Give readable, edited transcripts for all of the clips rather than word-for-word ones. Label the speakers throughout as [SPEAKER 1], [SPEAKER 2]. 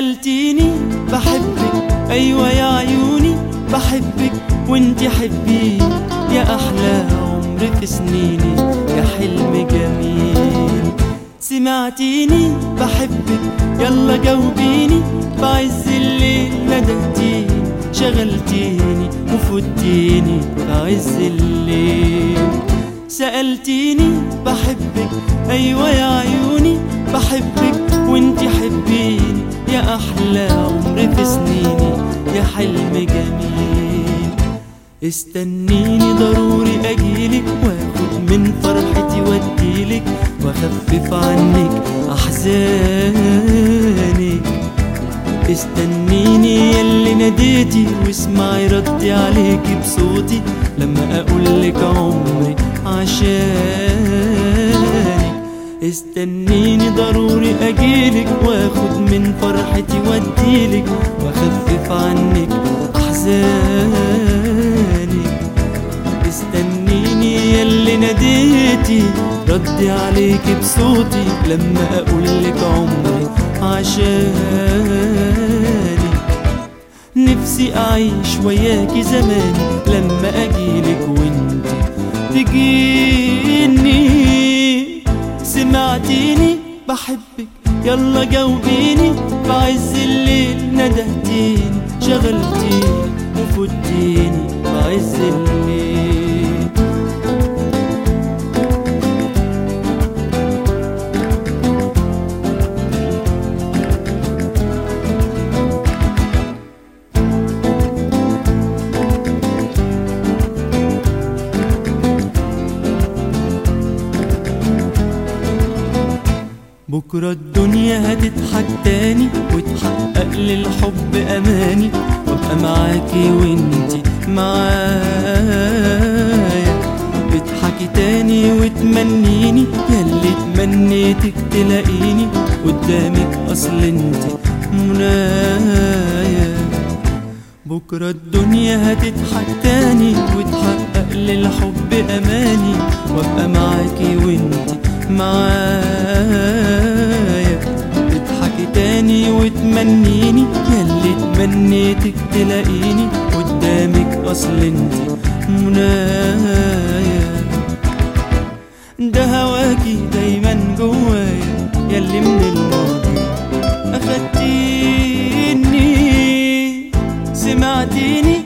[SPEAKER 1] سألتيني بحبك، أيوة يا عيوني بحبك وانتي حبيني، يا أحلى عمر في سنيني، يا حلم جميل. سمعتيني بحبك يلا جاوبيني، بعز الليل ندهتيني، شغلتيني وفوتيني بعز الليل. سألتيني بحبك، أيوة يا عيوني بحبك وانتي حبيني، يا أحلى عمر في سنيني، يا حلم جميل. استنيني ضروري أجيلك، واخد من فرحتي واديلك، واخفف عنك أحزانك. استنيني ياللي ناديتي، واسمعي ردي عليكي بصوتي، لما أقولك عمري عشانك. استنيني ضروري أجيلك، واخد من فرحتي واديلك، واخفف عنك أحزانك. استنيني ياللي ناديتي، ردي عليكي بصوتي، لما أقولك عمري عشانك. نفسي أعيش وياكي زماني، لما أجيلك وانتي تجيني. سمعتيني بحبك يلا جاوبيني، بعز الليل ندهتيني، شغلتيني وفوتيني بعز الليل. بكرة الدنيا هتضحك تاني، وتحقق للحب أماني، وابقى معاكي وانتي معايا. اضحكي تاني وتمنيني، ياللي تمنيتك تلاقيني قدامك، أصل انتي منايا. بكرة الدنيا هتضحك تاني، وتحقق للحب أماني، وابقى معاكي وانتي معايا. اضحكي تاني وتمنيني، ياللي تمنيتك تلاقيني قدامك، أصل انتي منايا. ده هواكي دايما جوايا، ياللي من الماضي أخدتيني. سمعتيني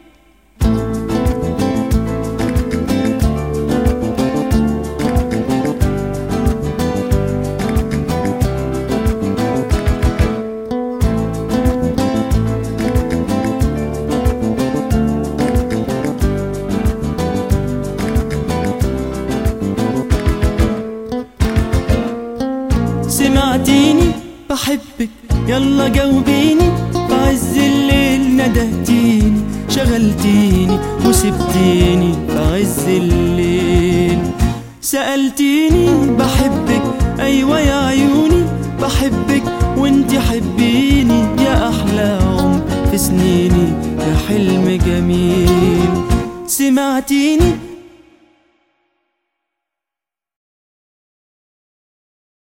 [SPEAKER 1] سمعتيني بحبك يلا جاوبيني، بعز الليل ندهتيني، شغلتيني وسبتيني بعز الليل. سألتيني بحبك، أيوة يا عيوني بحبك وانتي حبيني، يا أحلى عمر في سنيني، يا حلم جميل. سمعتيني